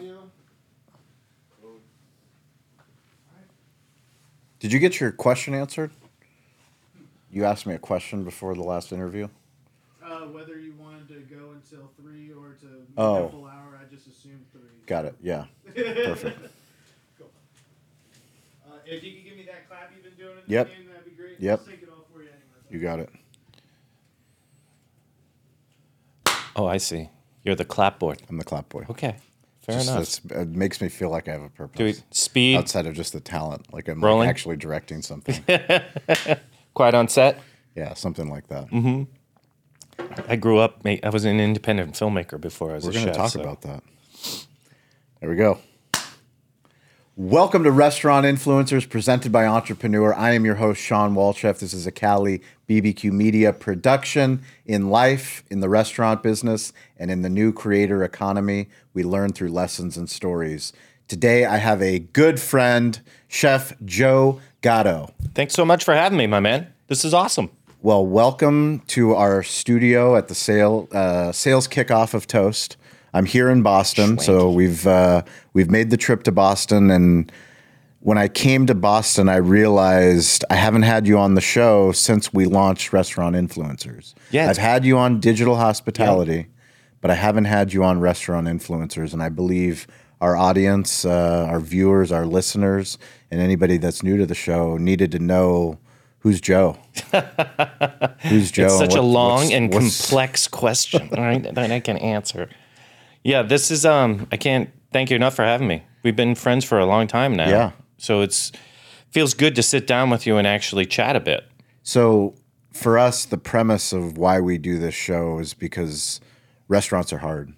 audio. Did you get your question answered? You asked me a question before the last interview. Whether you wanted to go until 3 or to make Oh. a full hour, I just assumed 3. Got it. Yeah. Perfect. Cool. If you could give me that clap you've been doing in Yep. the game, that'd be great. Yep. I'll sync it all for you anyway. You got it. Oh, I see. You're the clapboard. I'm the clap boy. Okay. Fair enough. It makes me feel like I have a purpose. Do we speed? Outside of just the talent. Like I'm Rolling? actually directing something. Quiet on set? Yeah, something like that. Mm-hmm. I grew up, I was an independent filmmaker before I was We're a going chef. to talk about that. There we go. Welcome to Restaurant Influencers, presented by Entrepreneur. I am your host, Sean Walchef. This is a Cali BBQ Media production. In life, in the restaurant business, and in the new creator economy, we learn through lessons and stories. Today, I have a good friend, Chef Joe Gatto. Thanks so much for having me, my man. This is awesome. Well, welcome to our studio at the sales kickoff of Toast. I'm here in Boston, so we've made the trip to Boston. And when I came to Boston, I realized I haven't had you on the show since we launched Restaurant Influencers. Yeah, I've had you on Digital Hospitality, but I haven't had you on Restaurant Influencers. And I believe our audience, our viewers, our listeners, and anybody that's new to the show needed to know. Who's Joe? Who's Joe? It's such a long and complex question, right? That I can answer. Yeah, this is I can't thank you enough for having me. We've been friends for a long time now. Yeah. So feels good to sit down with you and actually chat a bit. So for us, the premise of why we do this show is because restaurants are hard.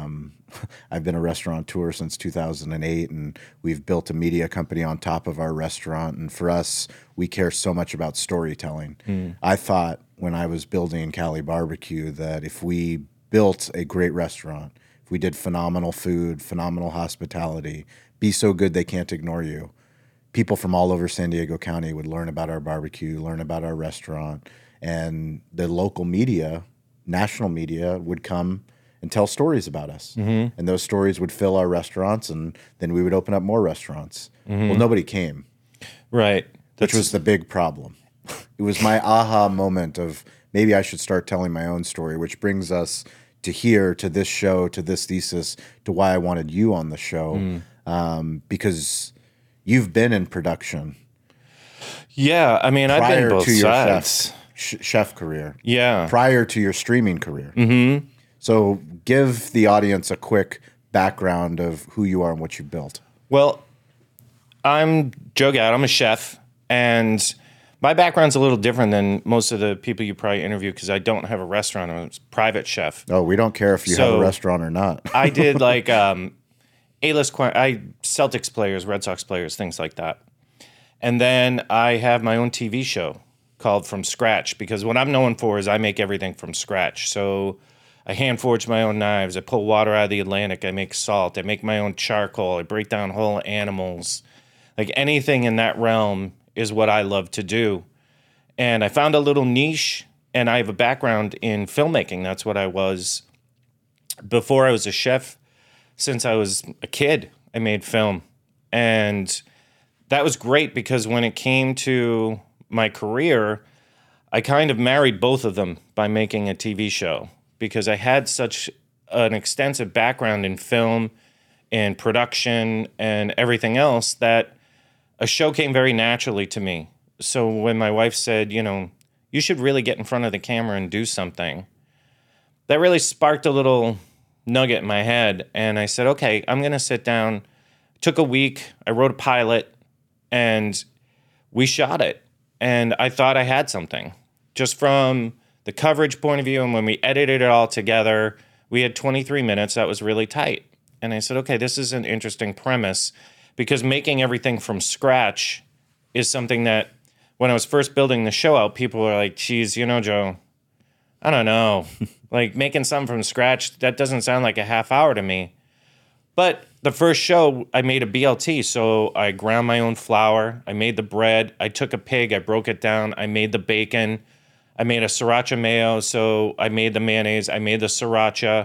I've been a restaurateur since 2008, and we've built a media company on top of our restaurant. And for us, we care so much about storytelling. I thought when I was building Cali Barbecue that if we built a great restaurant, if we did phenomenal food, phenomenal hospitality, be so good they can't ignore you, people from all over San Diego County would learn about our barbecue, learn about our restaurant, and the local media, national media, would come and tell stories about us. And those stories would fill our restaurants, and then we would open up more restaurants. Well, nobody came. Right. Which was the big problem. It was my aha moment of maybe I should start telling my own story, which brings us to here, to this show, to this thesis, to why I wanted you on the show, because you've been in production. Yeah, I mean, I've been prior both to your sides. chef career. Yeah. Prior to your streaming career. Mm-hmm. So give the audience a quick background of who you are and what you built. Well, I'm Joe Gatto. I'm a chef, and my background's a little different than most of the people you probably interview because I don't have a restaurant. I'm a private chef. Oh, we don't care if you have a restaurant or not. I did like A-list, Celtics players, Red Sox players, things like that. And then I have my own TV show called From Scratch because what I'm known for is I make everything from scratch. So I hand forge my own knives. I pull water out of the Atlantic. I make salt. I make my own charcoal. I break down whole animals. Like anything in that realm is what I love to do. And I found a little niche, and I have a background in filmmaking. That's what I was before I was a chef. Since I was a kid, I made film. And that was great because when it came to my career, I kind of married both of them by making a TV show because I had such an extensive background in film and production and everything else that a show came very naturally to me. So when my wife said, you should really get in front of the camera and do something, that really sparked a little nugget in my head. And I said, okay, I'm going to sit down. Took a week. I wrote a pilot and we shot it. And I thought I had something just from the coverage point of view. And when we edited it all together, we had 23 minutes. That was really tight. And I said, okay, this is an interesting premise because making everything from scratch is something that when I was first building the show out, people were like, geez, Joe, I don't know. Like making something from scratch, that doesn't sound like a half hour to me. But the first show, I made a BLT. So I ground my own flour. I made the bread. I took a pig. I broke it down. I made the bacon. I made a sriracha mayo. So I made the mayonnaise. I made the sriracha.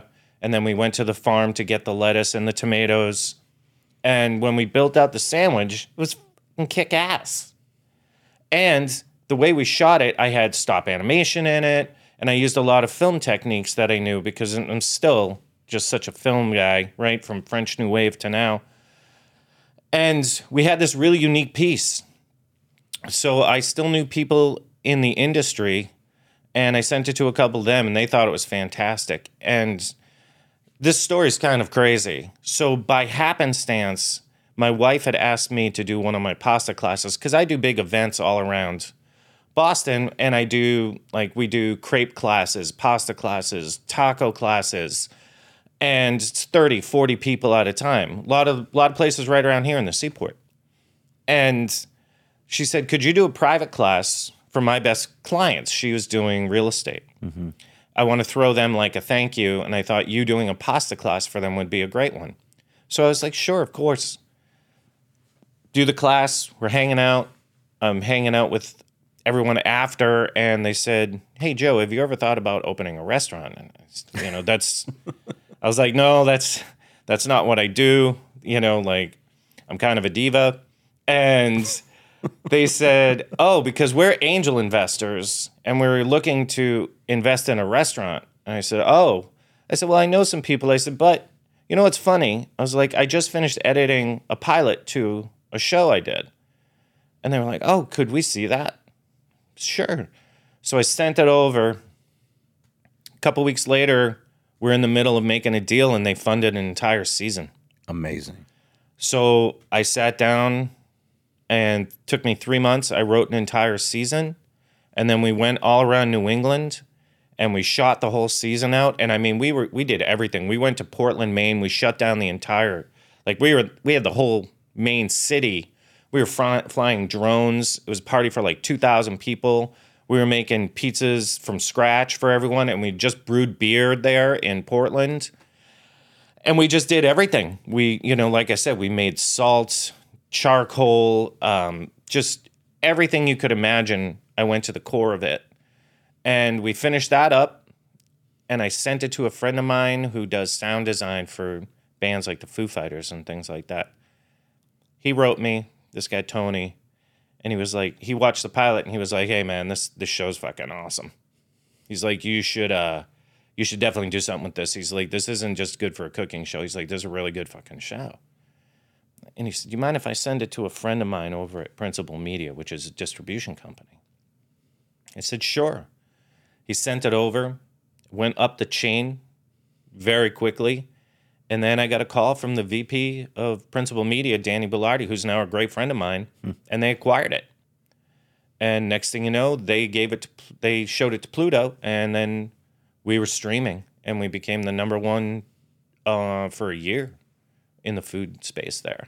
And then we went to the farm to get the lettuce and the tomatoes. And when we built out the sandwich, it was fucking kick ass. And the way we shot it, I had stop animation in it. And I used a lot of film techniques that I knew because I'm still just such a film guy, right? From French New Wave to now. And we had this really unique piece. So I still knew people in the industry, and I sent it to a couple of them, and they thought it was fantastic. And this story is kind of crazy. So by happenstance, my wife had asked me to do one of my pasta classes because I do big events all around Boston, and we do crepe classes, pasta classes, taco classes, and it's 30, 40 people at a time. A lot of places right around here in the Seaport. And she said, could you do a private class for my best clients? She was doing real estate. Mm-hmm. I want to throw them like a thank you, and I thought you doing a pasta class for them would be a great one. So I was like, sure, of course. Do the class. We're hanging out. I'm hanging out with everyone after, and they said, hey, Joe, have you ever thought about opening a restaurant? And, that's... I was like, no, that's not what I do. I'm kind of a diva. And they said, oh, because we're angel investors and we're looking to invest in a restaurant. And I said, oh. I said, well, I know some people. I said, but you know what's funny? I was like, I just finished editing a pilot to a show I did. And they were like, oh, could we see that? Sure. So I sent it over. A couple weeks later, we're in the middle of making a deal, and they funded an entire season. Amazing. So I sat down, and it took me 3 months. I wrote an entire season, and then we went all around New England, and we shot the whole season out. And I mean, we did everything. We went to Portland, Maine. We shut down the entire, we had the whole main city. We were flying drones. It was a party for like 2,000 people. We were making pizzas from scratch for everyone, and we just brewed beer there in Portland. And we just did everything. We, like I said, we made salt, charcoal, just everything you could imagine. I went to the core of it. And we finished that up, and I sent it to a friend of mine who does sound design for bands like the Foo Fighters and things like that. He wrote me, this guy Tony, and he was like, he watched the pilot, and he was like, hey, man, this show's fucking awesome. He's like, you should definitely do something with this. He's like, this isn't just good for a cooking show. He's like, this is a really good fucking show. And he said, do you mind if I send it to a friend of mine over at Principal Media, which is a distribution company? I said, sure. He sent it over, went up the chain very quickly. And then I got a call from the VP of Principal Media, Danny Bellardi, who's now a great friend of mine, and they acquired it. And next thing you know, they showed it to Pluto, and then we were streaming, and we became the number one for a year in the food space there.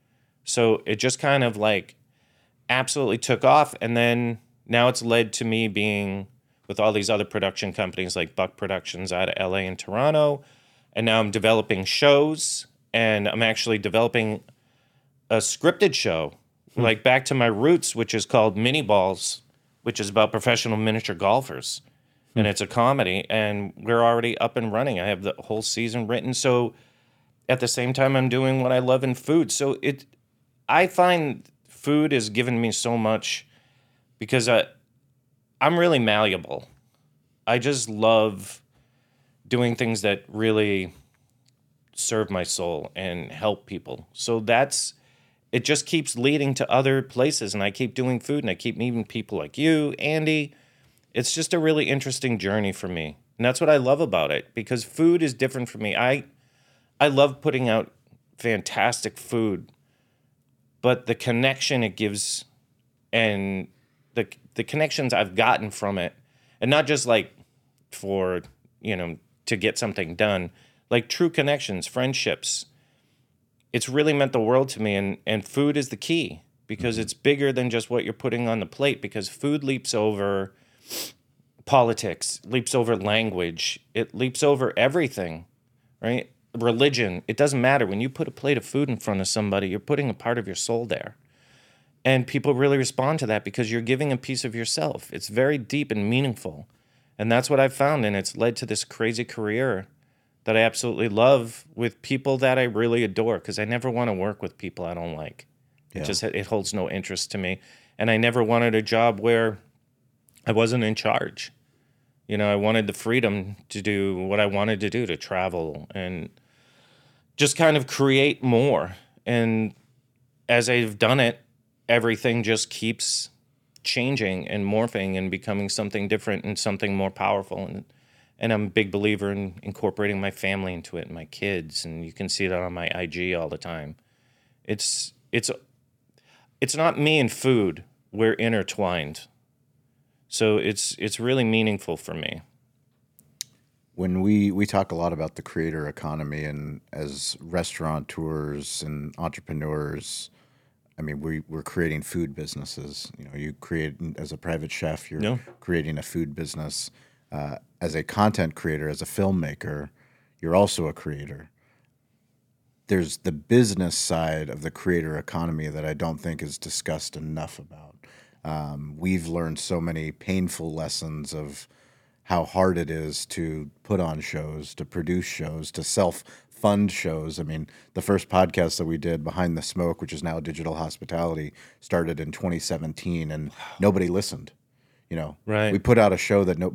So it just kind of absolutely took off, and then now it's led to me being with all these other production companies like Buck Productions out of LA and Toronto. And now I'm developing shows, and I'm actually developing a scripted show, back to my roots, which is called Mini Balls, which is about professional miniature golfers. And it's a comedy, and we're already up and running. I have the whole season written. So at the same time, I'm doing what I love in food. So I find food has given me so much because I'm really malleable. I just love doing things that really serve my soul and help people. So it just keeps leading to other places, and I keep doing food, and I keep meeting people like you, Andy. It's just a really interesting journey for me. And that's what I love about it, because food is different for me. I love putting out fantastic food, but the connection it gives and the connections I've gotten from it, and not just for, to get something done, true connections, friendships. It's really meant the world to me, and food is the key, because it's bigger than just what you're putting on the plate, because food leaps over politics, leaps over language, it leaps over everything, right? Religion, it doesn't matter. When you put a plate of food in front of somebody, you're putting a part of your soul there. And people really respond to that because you're giving a piece of yourself. It's very deep and meaningful. And that's what I've found, and it's led to this crazy career that I absolutely love with people that I really adore, because I never want to work with people I don't like. Yeah. It holds no interest to me. And I never wanted a job where I wasn't in charge. You know, I wanted the freedom to do what I wanted to do, to travel and just kind of create more. And as I've done it, everything just keeps changing and morphing and becoming something different and something more powerful. And I'm a big believer in incorporating my family into it and my kids. And you can see that on my IG all the time. It's not me and food. We're intertwined. So it's really meaningful for me. When we talk a lot about the creator economy, and as restaurateurs and entrepreneurs, I mean, we're creating food businesses. You know, you create, as a private chef, you're Yeah. creating a food business. As a content creator, as a filmmaker, you're also a creator. There's the business side of the creator economy that I don't think is discussed enough about. We've learned so many painful lessons of how hard it is to put on shows, to produce shows, to self-fund shows. I mean, the first podcast that we did, Behind the Smoke, which is now Digital Hospitality, started in 2017, and nobody listened. You know, Right. we put out a show that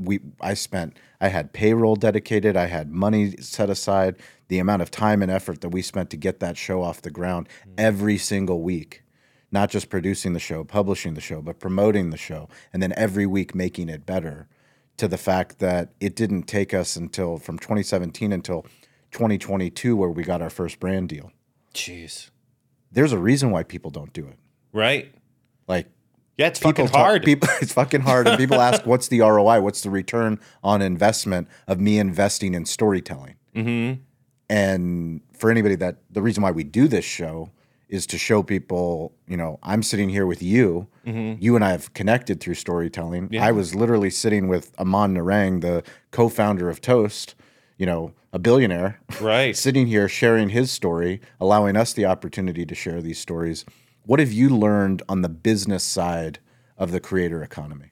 I had payroll dedicated, I had money set aside, the amount of time and effort that we spent to get that show off the ground every single week, not just producing the show, publishing the show, but promoting the show, and then every week making it better, to the fact that it didn't take us until from 2017 until 2022 where we got our first brand deal. Jeez. There's a reason why people don't do it. Right? Like, Yeah, it's people fucking hard. It's fucking hard. And people ask, what's the ROI? What's the return on investment of me investing in storytelling? Mm-hmm. And for anybody the reason why we do this show is to show people, you know, I'm sitting here with you. Mm-hmm. You and I have connected through storytelling. Yeah. I was literally sitting with Aman Narang, the co-founder of Toast, you know, a billionaire, Right. sitting here sharing his story, allowing us the opportunity to share these stories. What have you learned on the business side of the creator economy?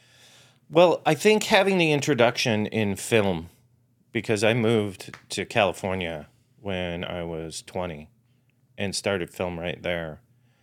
Well, I think having the introduction in film, because I moved to California when I was 20 and started film right there.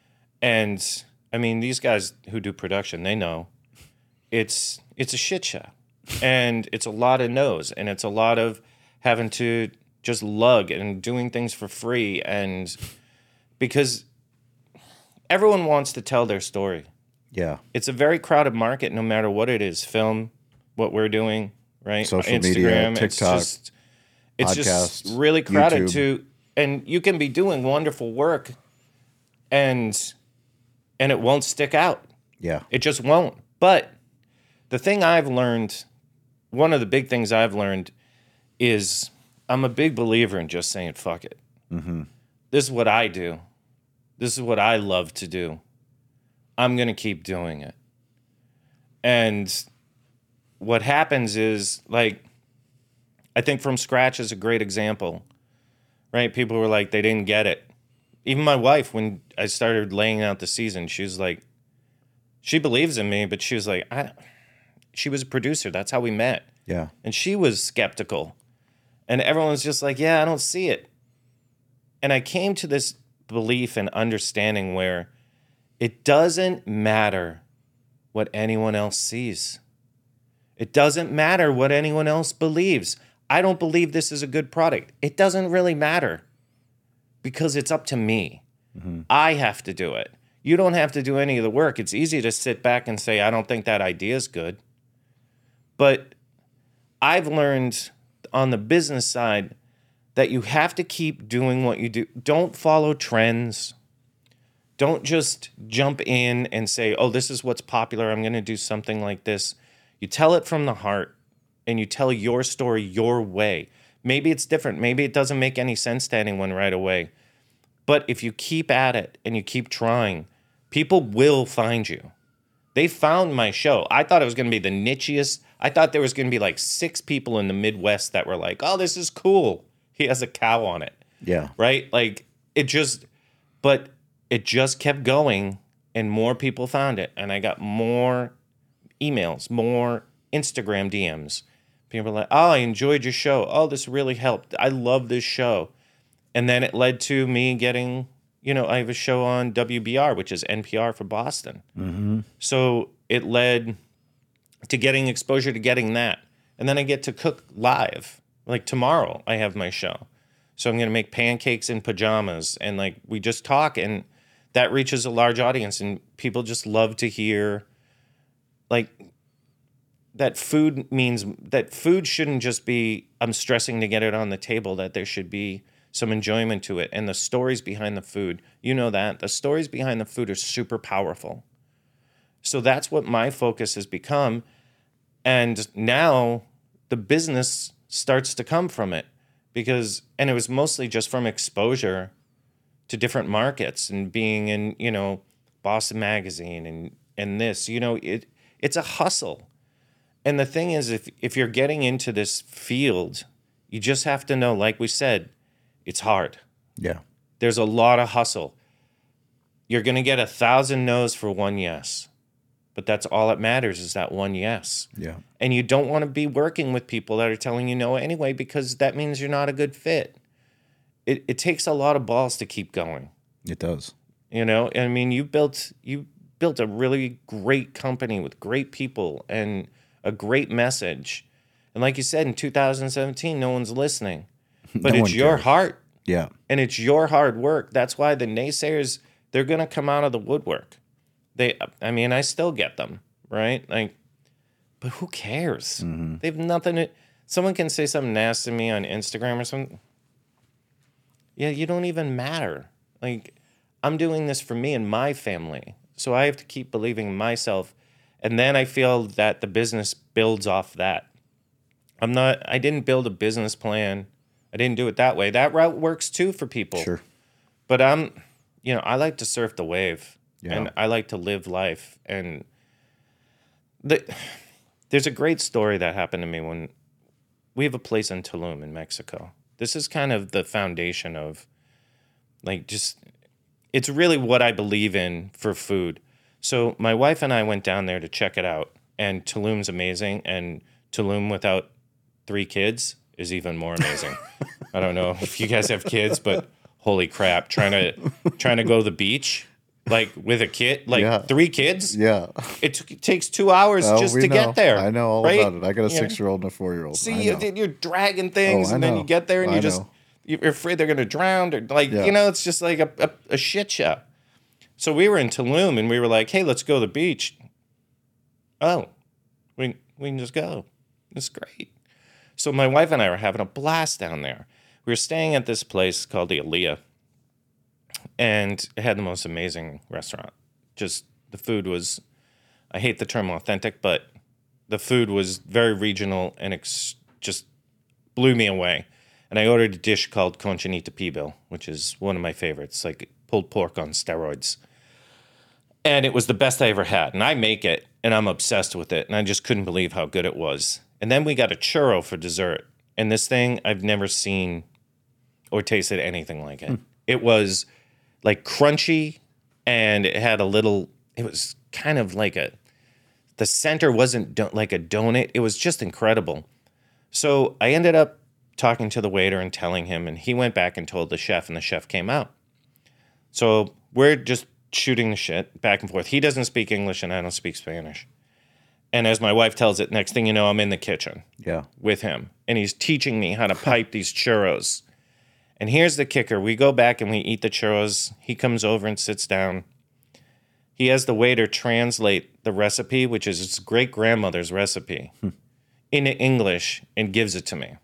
And I mean, these guys who do production, they know it's a shit show. And it's a lot of no's, and it's a lot of having to just lug and doing things for free. And because everyone wants to tell their story. Yeah. It's a very crowded market, no matter what it is. Film, what we're doing, right? Social media, TikTok, it's just podcasts, really crowded YouTube. and you can be doing wonderful work and it won't stick out. Yeah. It just won't. But the thing I've learned, one of the big things I've learned is I'm a big believer in just saying, fuck it. Mm-hmm. This is what I do. This is what I love to do. I'm going to keep doing it. And what happens is, like, I think From Scratch is a great example, right? People were like, they didn't get it. Even my wife, when I started laying out the season, she was like, she believes in me, but she was like, she was a producer. That's how we met. Yeah. And she was skeptical. And everyone's just like, yeah, I don't see it. And I came to this belief and understanding where it doesn't matter what anyone else sees. It doesn't matter what anyone else believes. I don't believe this is a good product. It doesn't really matter because it's up to me. Mm-hmm. I have to do it. You don't have to do any of the work. It's easy to sit back and say, I don't think that idea is good. But I've learned on the business side that you have to keep doing what you do. Don't follow trends. Don't just jump in and say, oh, this is what's popular. I'm going to do something like this. You tell it from the heart and you tell your story your way. Maybe it's different. Maybe it doesn't make any sense to anyone right away. But if you keep at it and you keep trying, people will find you. They found my show. I thought it was going to be the nichiest. I thought there was going to be like 6 people in the Midwest that were like, oh, this is cool. He has a cow on it. Yeah. Right? Like but it just kept going and more people found it. And I got more emails, more Instagram DMs, People are like, oh, I enjoyed your show. Oh, this really helped. I love this show. And then it led to me getting, I have a show on WBR, which is NPR for Boston. Mm-hmm. So it led to getting exposure to getting that. And then I get to cook live. Like tomorrow, I have my show. So I'm going to make pancakes in pajamas. And like we just talk, and that reaches a large audience. And people just love to hear, like, that food shouldn't just be, I'm stressing to get it on the table, that there should be some enjoyment to it. And the stories behind the food, that. The stories behind the food are super powerful. So that's what my focus has become. And now the business starts to come from it and it was mostly just from exposure to different markets and being in, Boston Magazine and this, it's a hustle. And the thing is, if you're getting into this field, you just have to know, like we said, it's hard. Yeah. There's a lot of hustle. You're going to get 1,000 no's for one yes. But that's all that matters, is that one yes. Yeah. And you don't want to be working with people that are telling you no anyway, because that means you're not a good fit. It takes a lot of balls to keep going. It does. I mean, you built a really great company with great people and a great message. And like you said, in 2017, no one's listening. But it's your heart. Yeah. And it's your hard work. That's why the naysayers, they're going to come out of the woodwork. I still get them, right? Like, but who cares? Mm-hmm. They have nothing someone can say something nasty to me on Instagram or something. Yeah, you don't even matter. Like, I'm doing this for me and my family. So I have to keep believing in myself. And then I feel that the business builds off that. I didn't build a business plan. I didn't do it that way. That route works too for people. Sure. But I like to surf the wave. Yeah. And I like to live life. And there's a great story that happened to me when we have a place in Tulum in Mexico. This is kind of the foundation of, like, it's really what I believe in for food. So my wife and I went down there to check it out. And Tulum's amazing. And Tulum without 3 kids is even more amazing. I don't know if you guys have kids, but holy crap, trying to go to the beach, like with a kid, like 3 kids. Yeah. It takes 2 hours just to get there. I know all right? about it. I got a 6-year-old and a 4-year-old. See, you're dragging things, and then you get there, and you're afraid they're going to drown. Or it's just like a shit show. So we were in Tulum, and we were like, hey, let's go to the beach. Oh, we can just go. It's great. So my wife and I were having a blast down there. We were staying at this place called the Aliyah, and it had the most amazing restaurant. Just the food was, I hate the term authentic, but the food was very regional and just blew me away. And I ordered a dish called Conchinita Pibil, which is one of my favorites, like pulled pork on steroids. And it was the best I ever had. And I make it, and I'm obsessed with it. And I just couldn't believe how good it was. And then we got a churro for dessert. And this thing, I've never seen or tasted anything like it. It was like crunchy, and it had it was kind of like the center wasn't like a donut. It was just incredible. So I ended up talking to the waiter and telling him, and he went back and told the chef, and the chef came out. So we're just shooting the shit back and forth. He doesn't speak English, and I don't speak Spanish. And as my wife tells it, next thing you know, I'm in the kitchen with him. And he's teaching me how to pipe these churros. And here's the kicker. We go back and we eat the churros. He comes over and sits down. He has the waiter translate the recipe, which is his great-grandmother's recipe, into English, and gives it to me.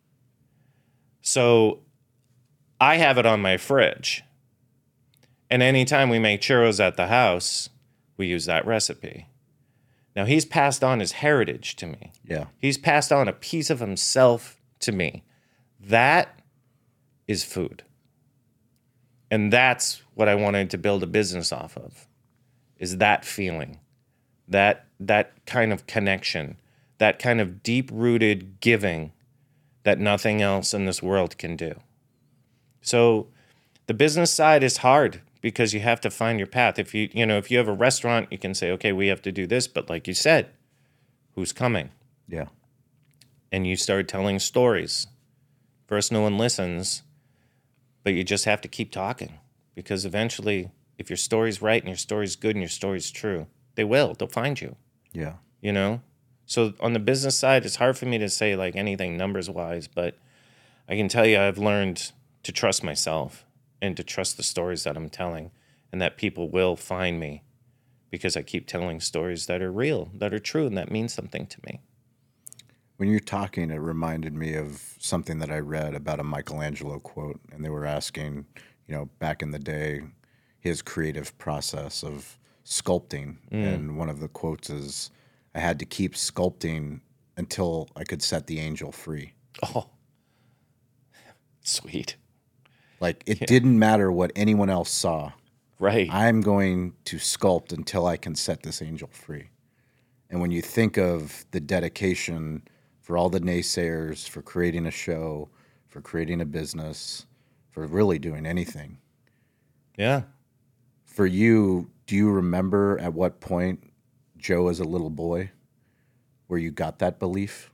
So I have it on my fridge. And anytime we make churros at the house, we use that recipe. Now, he's passed on his heritage to me. Yeah. He's passed on a piece of himself to me. That is food. And that's what I wanted to build a business off of, is that feeling, that kind of connection, that kind of deep-rooted giving that nothing else in this world can do. So the business side is hard, because you have to find your path. If you have a restaurant, you can say, okay, we have to do this. But like you said, who's coming? Yeah. and you start telling stories. First, no one listens, but you just have to keep talking, because eventually, if your story's right and your story's good and your story's true, they'll find you, Yeah. you know? So on the business side, it's hard for me to say like anything numbers wise, but I can tell you I've learned to trust myself and to trust the stories that I'm telling, and that people will find me because I keep telling stories that are real, that are true, and that means something to me. When you're talking, it reminded me of something that I read about a Michelangelo quote, and they were asking, back in the day, his creative process of sculpting. And one of the quotes is, I had to keep sculpting until I could set the angel free. Oh, sweet. Like, it didn't matter what anyone else saw. Right. I'm going to sculpt until I can set this angel free. And when you think of the dedication for all the naysayers, for creating a show, for creating a business, for really doing anything, Yeah. for you, do you remember at what point, Joe as a little boy, where you got that belief?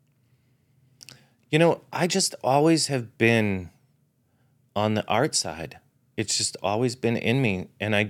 I just always have been on the art side. It's just always been in me. And I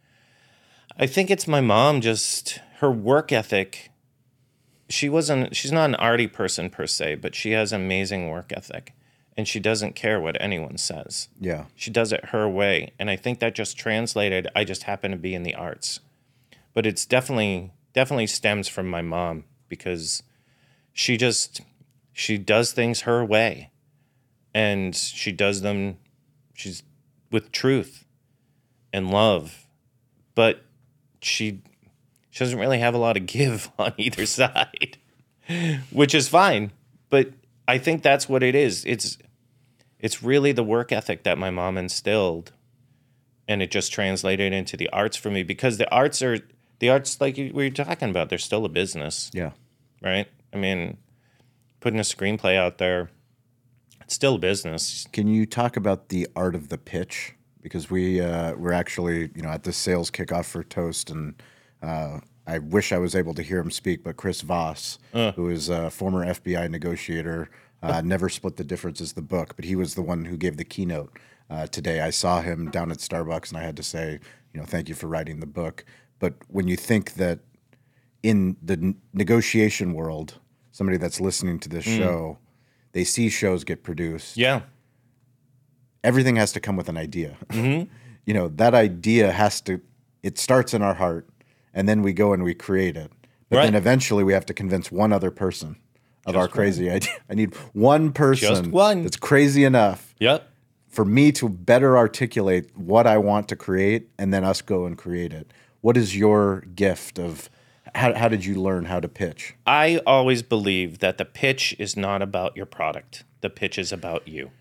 think it's my mom, just her work ethic. She's not an arty person per se, but she has amazing work ethic, and she doesn't care what anyone says. Yeah. She does it her way. And I think that just translated, I just happen to be in the arts. But it's definitely stems from my mom, because she does things her way, and she does them, she's with truth and love, but she doesn't really have a lot of give on either side, which is fine. But I think that's what it is. It's really the work ethic that my mom instilled, and it just translated into the arts for me, because the arts like we were talking about, they're still a business. Yeah. Right? I mean, putting a screenplay out there, it's still a business. Can you talk about the art of the pitch? Because we're actually, at the sales kickoff for Toast, and I wish I was able to hear him speak, but Chris Voss, who is a former FBI negotiator, Never Split the Difference is the book, but he was the one who gave the keynote today. I saw him down at Starbucks, and I had to say, thank you for writing the book. But when you think that in the negotiation world, somebody that's listening to this show, they see shows get produced. Yeah. Everything has to come with an idea. That idea it starts in our heart, and then we go and we create it. But Right. then eventually we have to convince one other person of our crazy idea. I need one person Just one. that's crazy enough Yep. for me to better articulate what I want to create, and then us go and create it. What is your gift of how did you learn how to pitch? I always believe that the pitch is not about your product. The pitch is about you.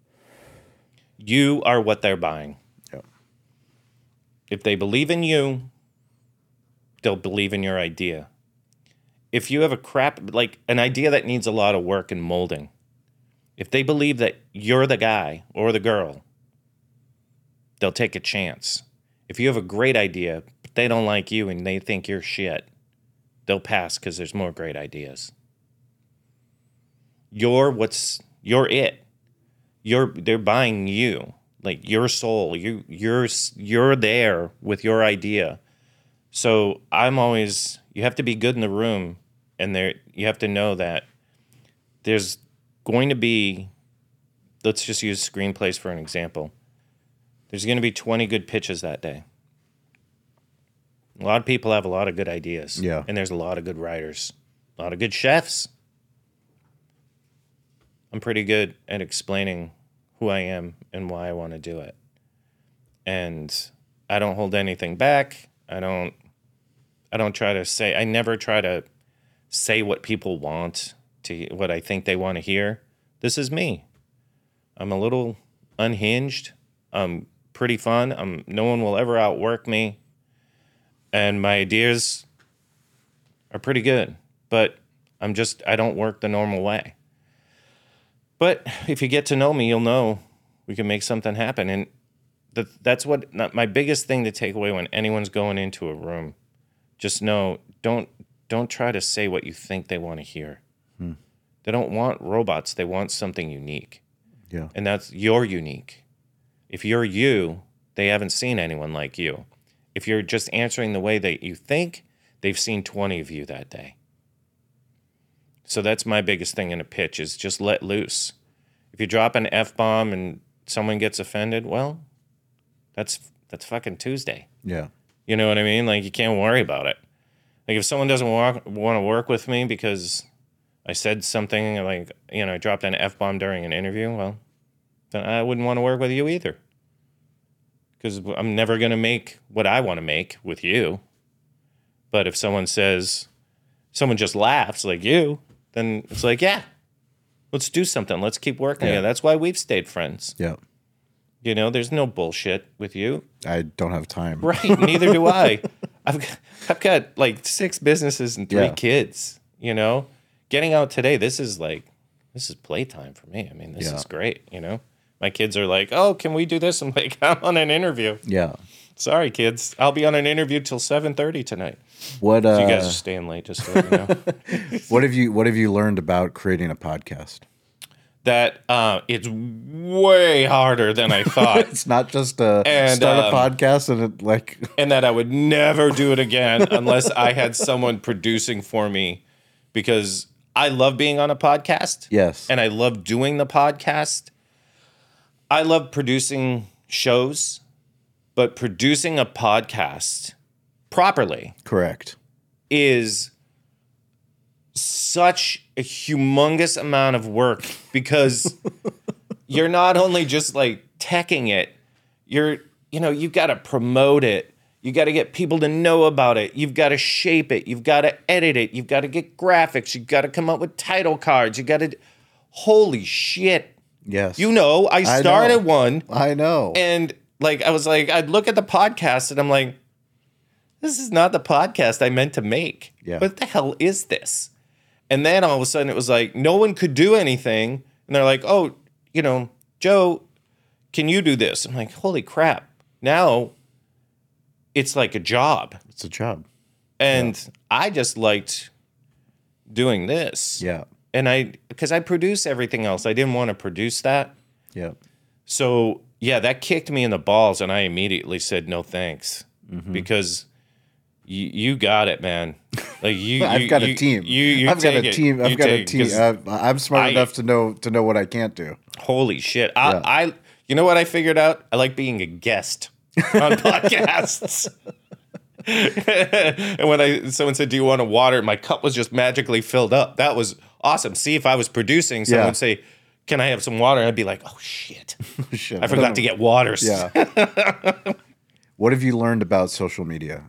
You are what they're buying. Yep. If they believe in you, they'll believe in your idea. If you have like an idea that needs a lot of work and molding, if they believe that you're the guy or the girl, they'll take a chance. If you have a great idea, but they don't like you and they think you're shit, they'll pass because there's more great ideas. You're it. They're buying you, like your soul. You're there with your idea. So you have to be good in the room, and you have to know that there's going to be, let's just use screenplays for an example. There's going to be 20 good pitches that day. A lot of people have a lot of good ideas. Yeah. And there's a lot of good writers, a lot of good chefs. I'm pretty good at explaining who I am and why I want to do it. And I don't hold anything back. I never try to say what people want, what I think they want to hear. This is me. I'm a little unhinged. I'm pretty fun. No one will ever outwork me. And my ideas are pretty good, but I don't work the normal way. But if you get to know me, you'll know we can make something happen. And that's my biggest thing to take away when anyone's going into a room. Just know, don't try to say what you think they want to hear. They don't want robots. They want something unique. Yeah. And that's you're unique. If you're you, they haven't seen anyone like you. If you're just answering the way that you think, they've seen 20 of you that day. So that's my biggest thing in a pitch is just let loose. If you drop an F-bomb and someone gets offended, well, that's fucking Tuesday. Yeah. You know what I mean? Like, you can't worry about it. Like, if someone doesn't want to work with me because I said something like, I dropped an F-bomb during an interview, well, then I wouldn't want to work with you either. Because I'm never going to make what I want to make with you. But if someone just laughs like you, then it's like, yeah, let's do something. Let's keep working together. That's why we've stayed friends. Yeah. There's no bullshit with you. I don't have time. Right. Neither do I. I've got like 6 businesses and 3 kids, Getting out today, this is playtime for me. I mean, this is great, My kids are like, oh, can we do this? I'm like, I'm on an interview. Yeah. Sorry, kids. I'll be on an interview till 7:30 tonight. What? So you guys are staying late, just so you know. What have you learned about creating a podcast? That it's way harder than I thought. It's not just start a podcast and that I would never do it again unless I had someone producing for me, because I love being on a podcast. Yes. And I love doing the podcast. I love producing shows, but producing a podcast properly Correct. is such a humongous amount of work, because you're not only just like teching it, you've got to promote it. You got to get people to know about it. You've got to shape it. You've got to edit it. You've got to get graphics. You've got to come up with title cards. You got to, holy shit. Yes. I started one. I know. And I'd look at the podcast and I'm like, this is not the podcast I meant to make. Yeah. What the hell is this? And then all of a sudden it was like, no one could do anything. And they're like, oh, Joe, can you do this? I'm like, holy crap. Now it's like a job. It's a job. And I just liked doing this. Yeah. And because I produce everything else, I didn't want to produce that. Yeah. So, that kicked me in the balls, and I immediately said no thanks, because you got it, man. Like I've got a team. I've got a team. I've got a team. I'm smart enough to know what I can't do. Holy shit! I you know what I figured out? I like being a guest on podcasts. And when someone said, "Do you want a water?" my cup was just magically filled up. That was awesome. See, if I was producing, someone would say, "Can I have some water?" I'd be like, "Oh shit, I forgot to get waters." Yeah. What have you learned about social media?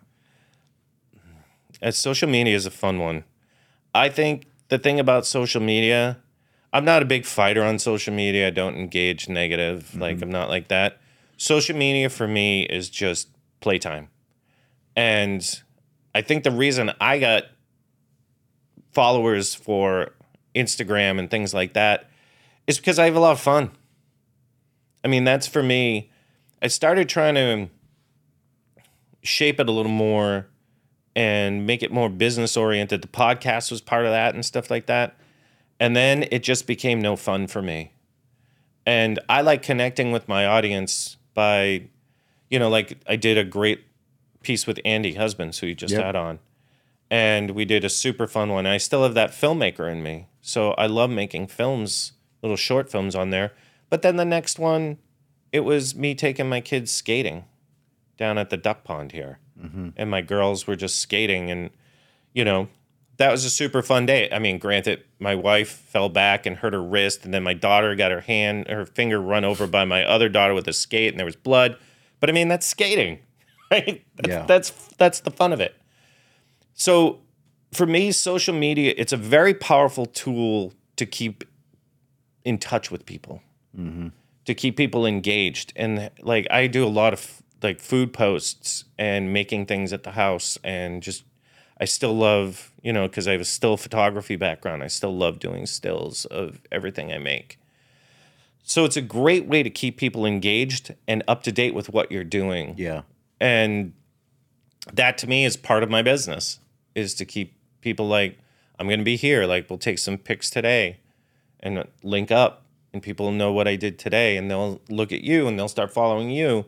Social media is a fun one. I think the thing about social media, I'm not a big fighter on social media. I don't engage negative. Like, I'm not like that. Social media for me is just playtime. And I think the reason I got followers for Instagram and things like that is because I have a lot of fun. I mean, that's for me. I started trying to shape it a little more and make it more business oriented. The podcast was part of that and stuff like that. And then it just became no fun for me. And I like connecting with my audience by, like I did a great piece with Andy Husbands, who you just had on. And we did a super fun one. I still have that filmmaker in me. So I love making films, little short films on there. But then the next one, it was me taking my kids skating down at the duck pond here. And my girls were just skating, and, that was a super fun day. I mean, granted, my wife fell back and hurt her wrist, and then my daughter got her finger run over by my other daughter with a skate, and there was blood. But I mean, that's skating, right? That's the fun of it. So for me, social media, it's a very powerful tool to keep in touch with people, to keep people engaged. And like, I do a lot of like food posts and making things at the house, and just, I still love, because I have a still photography background, I still love doing stills of everything I make. So it's a great way to keep people engaged and up to date with what you're doing. Yeah. And that to me is part of my business, is to keep people like, I'm going to be here. Like, we'll take some pics today. and link up, and people know what I did today, and they'll look at you and they'll start following you.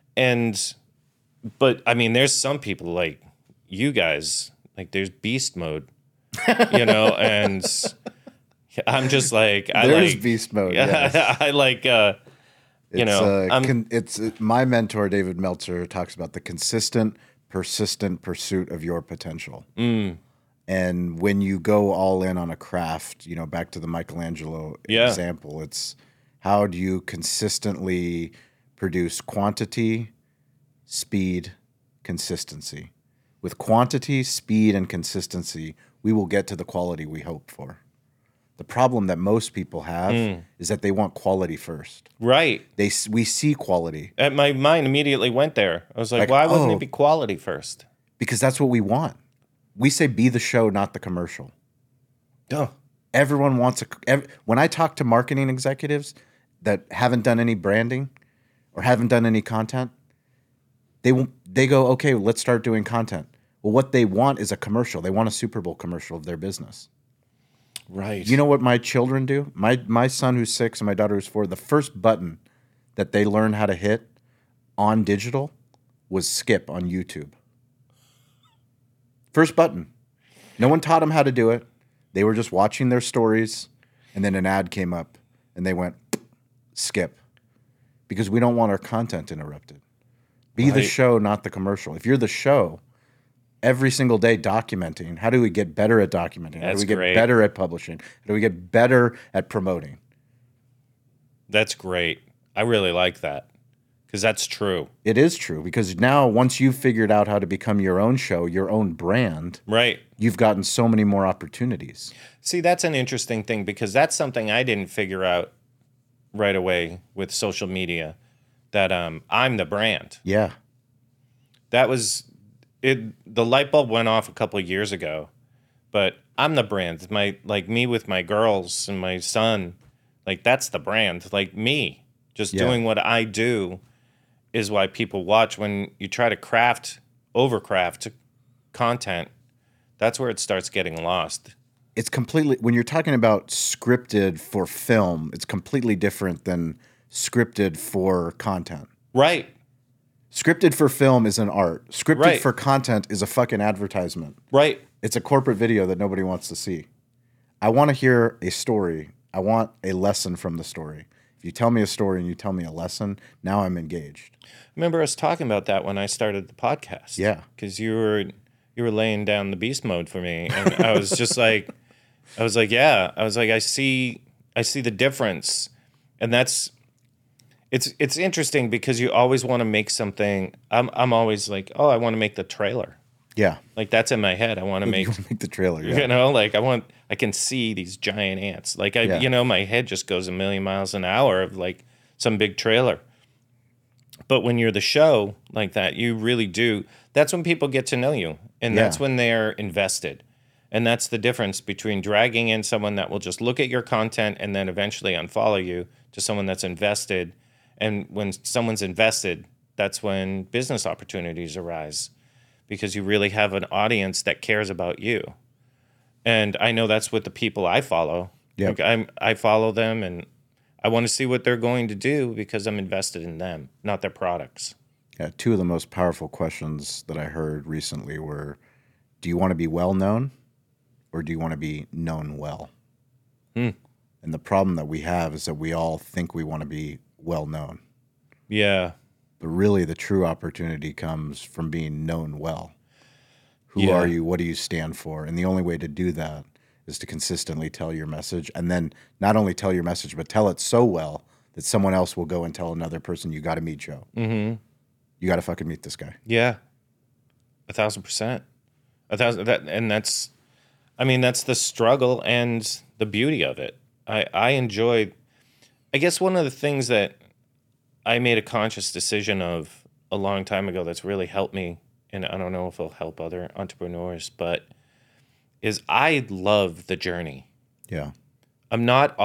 But I mean, there's some people like you guys, like there's beast mode, and I'm just like, There's beast mode. Yes. I like, it's my mentor, David Meltzer, talks about the consistent, persistent pursuit of your potential. And when you go all in on a craft, back to the Michelangelo example, it's how do you consistently produce quantity, speed, consistency. With quantity, speed, and consistency, we will get to the quality we hope for. The problem that most people have is that they want quality first. Right. We see quality. And my mind immediately went there. I was like, why wouldn't it be quality first? Because that's what we want. We say be the show, not the commercial. Duh. Everyone wants when I talk to marketing executives that haven't done any branding or haven't done any content, they go, okay, let's start doing content. Well, what they want is a commercial. They want a Super Bowl commercial of their business. Right. You know what my children do? My son who's 6 and my daughter who's 4, the first button that they learn how to hit on digital was skip on YouTube. First button. No one taught them how to do it. They were just watching their stories, and then an ad came up, and they went, skip. Because we don't want our content interrupted. Be the show, not the commercial. If you're the show, every single day documenting, how do we get better at documenting? How do we get better at publishing? How do we get better at promoting? That's great. I really like that. Because that's true. It is true. Because now, once you've figured out how to become your own show, your own brand, right, you've gotten so many more opportunities. See, that's an interesting thing because that's something I didn't figure out right away with social media, that I'm the brand. Yeah. That was it. The light bulb went off a couple of years ago, but I'm the brand. Me with my girls and my son, like that's the brand. Like me, just doing what I do is why people watch. When you try to overcraft content, that's where it starts getting lost. It's completely, when you're talking about scripted for film, it's completely different than scripted for content. Right. Scripted for film is an art. Scripted for content is a fucking advertisement. Right. It's a corporate video that nobody wants to see. I want to hear a story. I want a lesson from the story. If you tell me a story and you tell me a lesson, now I'm engaged. I remember us talking about that when I started the podcast. Yeah. Because you were laying down the beast mode for me. And I was just like, I see the difference. And it's interesting because you always want to make something. I'm always like, oh, I want to make the trailer. Yeah. Like that's in my head. I want to make the trailer. Yeah. I can see these giant ants. Like my head just goes a million miles an hour of like some big trailer. But when you're the show like that, you really do. That's when people get to know you. And that's when they're invested. And that's the difference between dragging in someone that will just look at your content and then eventually unfollow you to someone that's invested. And when someone's invested, that's when business opportunities arise because you really have an audience that cares about you. And I know that's what the people I follow. Yep. Like I follow them and I want to see what they're going to do because I'm invested in them, not their products. Yeah, 2 of the most powerful questions that I heard recently were, do you want to be well known or do you want to be known well? And the problem that we have is that we all think we want to be well known. Yeah. But really the true opportunity comes from being known well. Who are you? What do you stand for? And the only way to do that is to consistently tell your message, and then not only tell your message, but tell it so well that someone else will go and tell another person, you got to meet Joe. Mm-hmm. You got to fucking meet this guy. Yeah. 1,000%. That's the struggle and the beauty of it. I enjoy, I guess one of the things that I made a conscious decision of a long time ago that's really helped me, and I don't know if it'll help other entrepreneurs, but is I love the journey. Yeah. I'm not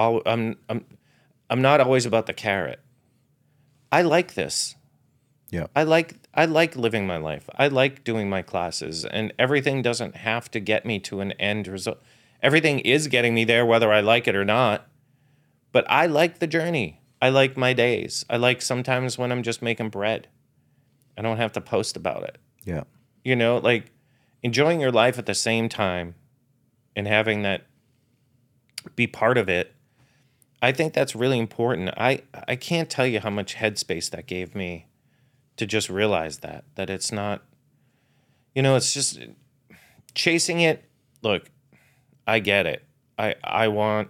always about the carrot. I like this. Yeah. I like living my life. I like doing my classes, and everything doesn't have to get me to an end result. Everything is getting me there whether I like it or not. But I like the journey. I like my days. I like sometimes when I'm just making bread. I don't have to post about it. Yeah. You know, like enjoying your life at the same time and having that be part of it. I think that's really important. I can't tell you how much headspace that gave me to just realize that it's not, you know, it's just chasing it. Look, I get it. I want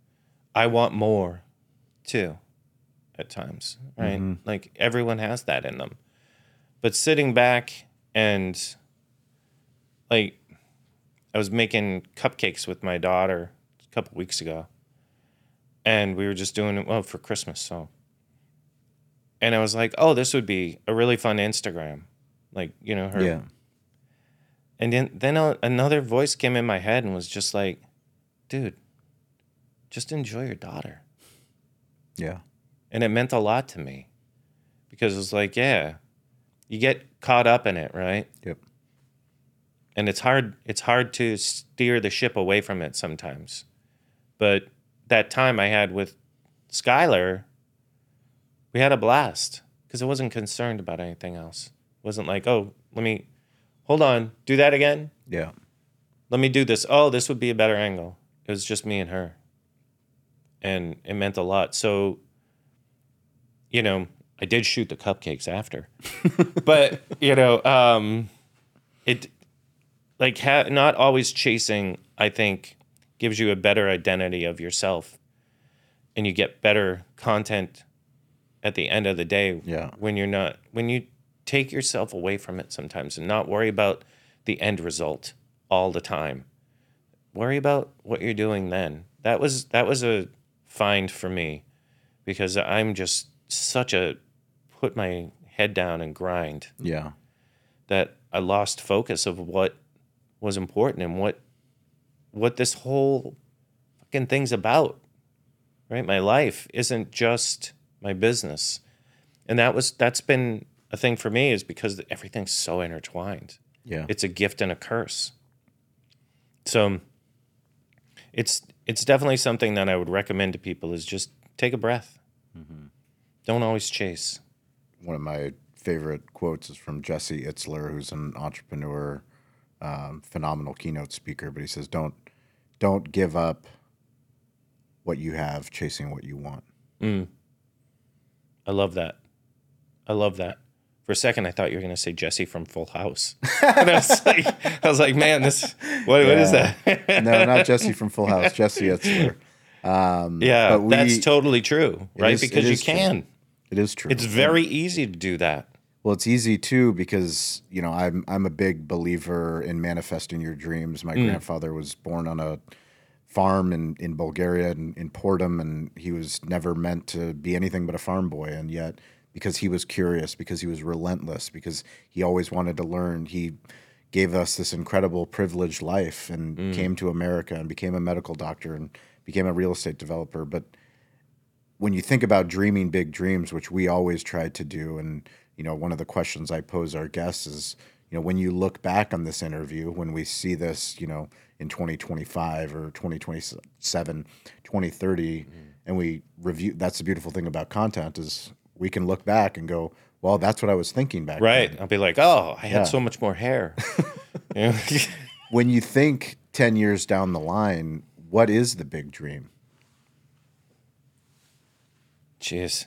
more too at times, right? Like everyone has that in them. But sitting back and like I was making cupcakes with my daughter a couple weeks ago. And we were just doing it, well, for Christmas, so. And I was like, oh, this would be a really fun Instagram. Like, you know, her. Yeah. And then another voice came in my head and was just like, dude, just enjoy your daughter. Yeah. And it meant a lot to me. Because it was like, yeah, you get caught up in it, right? Yep. And it's hard to steer the ship away from it sometimes. But that time I had with Skylar, we had a blast because I wasn't concerned about anything else. It wasn't like, oh, hold on, do that again? Yeah. Let me do this. Oh, this would be a better angle. It was just me and her. And it meant a lot. So, you know, I did shoot the cupcakes after. But, you know, it, like, not always chasing, I think, gives you a better identity of yourself, and you get better content at the end of the day. Yeah. When you take yourself away from it sometimes and not worry about the end result all the time. Worry about what you're doing then. That was a find for me because I'm just put my head down and grind Yeah. that I lost focus of what was important and what this whole fucking thing's about, right? My life isn't just my business. And that's been a thing for me is because everything's so intertwined. Yeah. It's a gift and a curse. So it's definitely something that I would recommend to people is just take a breath. Don't always chase. One of my favorite quotes is from Jesse Itzler, who's an entrepreneur, phenomenal keynote speaker, but he says, don't give up what you have chasing what you want. I love that. For a second, I thought you were going to say Jesse from Full House. And I was like, man, what is that? No, not Jesse from Full House, Jesse Itzler. Yeah, that's totally true, right? Because you can. True. It is true. It's very easy to do that. Well, it's easy too because, you know, I'm a big believer in manifesting your dreams. My grandfather was born on a farm in Bulgaria, in Portum, and he was never meant to be anything but a farm boy. And yet, because he was curious, because he was relentless, because he always wanted to learn, he gave us this incredible privileged life and came to America and became a medical doctor and became a real estate developer. But when you think about dreaming big dreams, which we always tried to do, and you know, one of the questions I pose our guests is, you know, when you look back on this interview, when we see this, you know, in 2025 or 2027, 2030, and we review, that's the beautiful thing about content is we can look back and go, well, that's what I was thinking back then. I'll be like, oh, I had Yeah. so much more hair. You know? When you think 10 years down the line, what is the big dream? Jeez.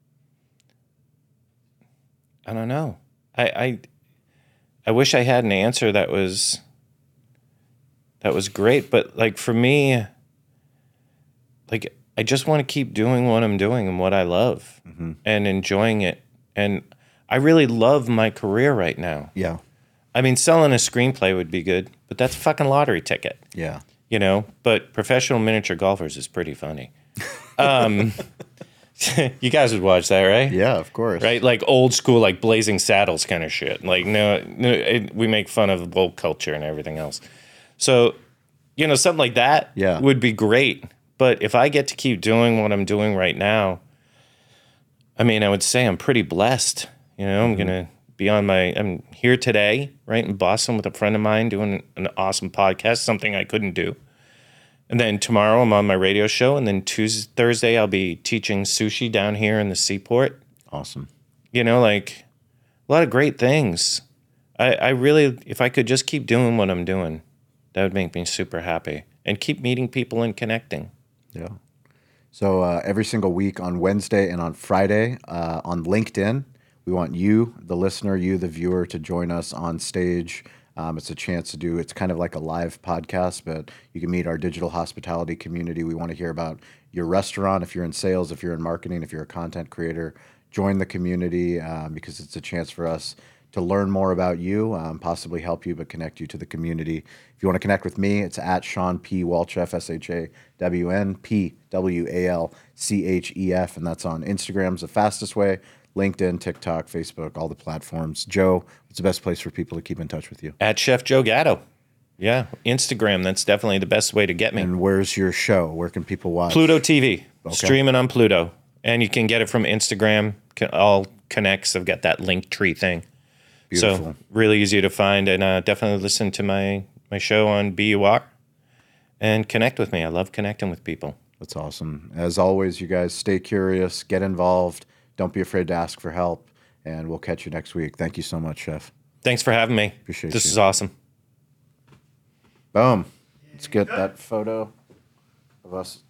I don't know. I wish I had an answer that was great, but like for me, like I just want to keep doing what I'm doing and what I love and enjoying it. And I really love my career right now. Yeah. I mean, selling a screenplay would be good, but that's a fucking lottery ticket. Yeah. You know, but professional miniature golfers is pretty funny. You guys would watch that, right? Yeah, of course. Right? Like old school, like Blazing Saddles kind of shit. Like, we make fun of woke culture and everything else. So, you know, something like that would be great. But if I get to keep doing what I'm doing right now, I mean, I would say I'm pretty blessed. You know, I'm going to be I'm here today, right, in Boston with a friend of mine doing an awesome podcast, something I couldn't do. And then tomorrow I'm on my radio show. And then Thursday, I'll be teaching sushi down here in the Seaport. Awesome. You know, like a lot of great things. I really, if I could just keep doing what I'm doing, that would make me super happy. And keep meeting people and connecting. Yeah. So every single week on Wednesday and on Friday on LinkedIn, we want you, the listener, you, the viewer, to join us on stage. It's a chance to do, it's kind of like a live podcast, but you can meet our digital hospitality community. We want to hear about your restaurant. If you're in sales, if you're in marketing, if you're a content creator, join the community because it's a chance for us to learn more about you, possibly help you, but connect you to the community. If you want to connect with me, it's at Sean P. Walchef, ShawnPWalchef, and that's on Instagram's the fastest way, LinkedIn, TikTok, Facebook, all the platforms. Joe, what's the best place for people to keep in touch with you? At Chef Joe Gatto. Yeah, Instagram, that's definitely the best way to get me. And where's your show? Where can people watch? Pluto TV, Okay. streaming on Pluto. And you can get it from Instagram, all connects. I've got that link tree thing. Beautiful. So really easy to find, and definitely listen to my show on BUR and connect with me. I love connecting with people. That's awesome. As always, you guys stay curious, get involved. Don't be afraid to ask for help, and we'll catch you next week. Thank you so much, Chef. Thanks for having me. Appreciate This you. is awesome. Boom. Let's get that photo of us